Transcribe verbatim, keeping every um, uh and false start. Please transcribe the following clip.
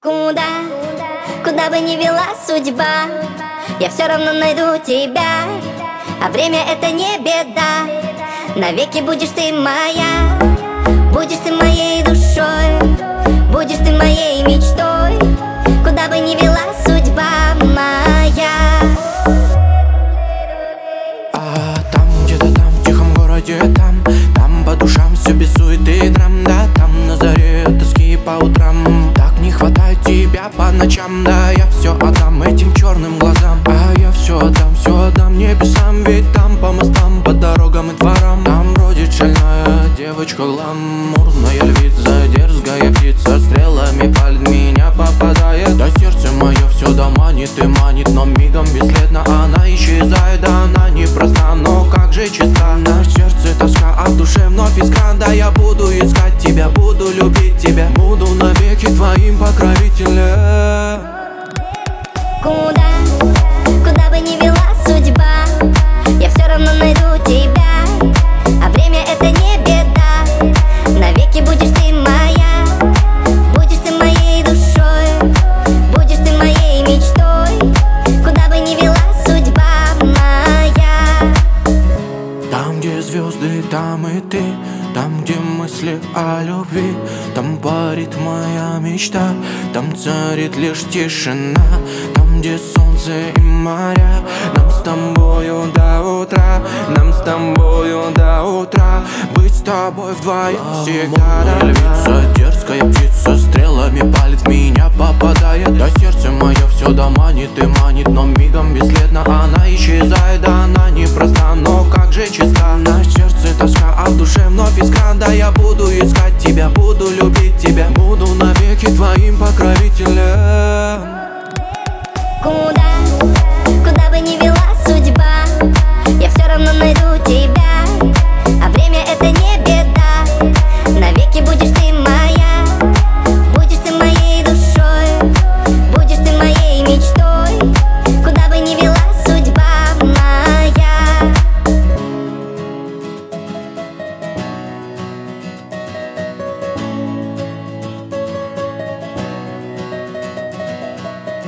Куда, куда бы ни вела судьба, я все равно найду тебя. А время это не беда, навеки будешь ты моя. Будешь ты моей душой, будешь ты моей мечтой. Куда бы ни вела судьба моя. А там, где-то там, в тихом городе, там, там по душам все без суеты и драм. Да, там на заре тоски по утрам. Так не хватает тебя по ночам. Да, я все отдам этим черным глазам. А я все отдам, все отдам небесам. Ведь там по мостам, по дорогам и дворам там бродит шальная девочка, гламурная львица, дерзкая птица, стрелами палит, меня попадает. Да сердце мое все да манит и манит, но мигом бесследно она исчезает. Да она непроста, но как же чиста. На сердце тоска, а в душе вновь искра. Да я буду искать тебя, буду любить тебя, буду навеки твоим покровителем. Куда, куда бы ни вела судьба, я все равно найду тебя. А время это не беда, навеки будешь ты моя. Будешь ты моей душой, будешь ты моей мечтой. Куда бы ни вела судьба моя. Там, где звезды, там и ты. Там, где мысли о любви, там парит моя мечта. Там царит лишь тишина. Там, где солнце и моря. Нам с тобою до утра, нам с тобою до утра. Быть с тобой вдвоем всегда. Да, львица, дерзкая птица, стрелами палит, в меня попадает. Да сердце мое все да манит и манит, но мигом бесследно она исчезает. Да она непроста, но как же чиста. На сердце тоска, а в душе вновь искра. Да я буду искать тебя, буду любить тебя, буду навеки твоим покровителем. Куда, куда бы ни вела судьба, я все равно найду тебя.